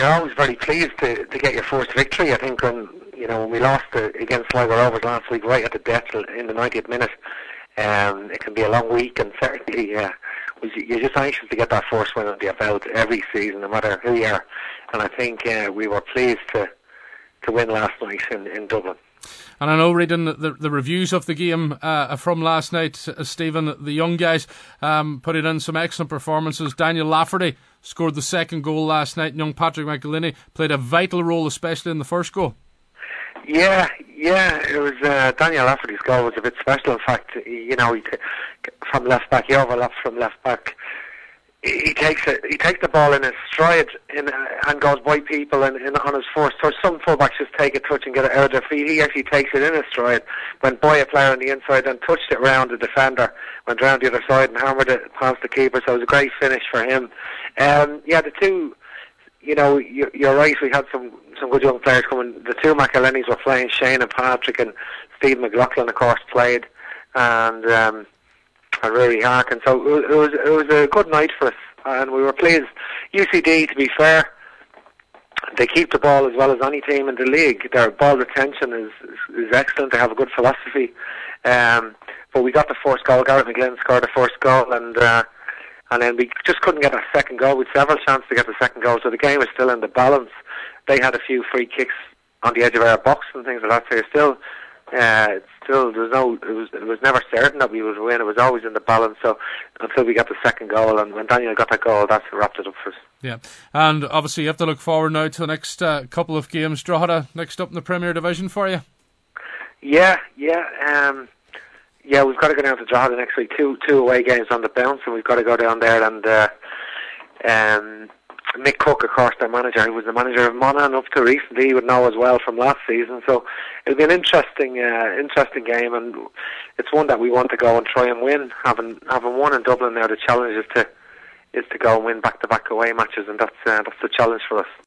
you're always very pleased to get your first victory. I think when we lost against Sligo Rovers last week, right at the death in the 90th minute, it can be a long week, and certainly you're just anxious to get that first win under your belt every season, no matter who you are. And I think we were pleased to win last night in Dublin. And I know, reading the reviews of the game from last night, Stephen, the young guys put in some excellent performances. Daniel Lafferty scored the second goal last night, and young Patrick McElhinney played a vital role, especially in the first goal. Yeah, it was Daniel Lafferty's goal was a bit special. In fact, from left back, he overlaps from left back. He takes the ball in his stride and goes by people on his first touch. Some fullbacks just take a touch and get it out of their feet. He actually takes it in his stride, went by a player on the inside and touched it round the defender, went round the other side and hammered it past the keeper. So it was a great finish for him. The two, you're right, we had some good young players coming. The two McElhennys were playing, Shane and Patrick, and Steve McLaughlin of course played, and Rory Harkin. So it was a good night for us, and we were pleased. UCD, to be fair, they keep the ball as well as any team in the league. Their ball retention is excellent. They have a good philosophy. But we got the first goal. Garrett McGlynn scored the first goal, and then we just couldn't get a second goal. We had several chances to get the second goal, so the game is still in the balance. They had a few free kicks on the edge of our box and things like that. So it was never certain that we would win. It was always in the balance. So until we got the second goal, and when Daniel got that goal, that's wrapped it up for us. Yeah, and obviously you have to look forward now to the next couple of games. Drogheda next up in the Premier Division for you. Yeah. We've got to go down to Drogheda next week. Two away games on the bounce, and we've got to go down there and. Mick Cook, of course, their manager, who was the manager of Monaghan up to recently, he would know as well from last season. So it'll be an interesting game, and it's one that we want to go and try and win. Having won in Dublin now, the challenge is to go and win back-to-back away matches, and that's the challenge for us.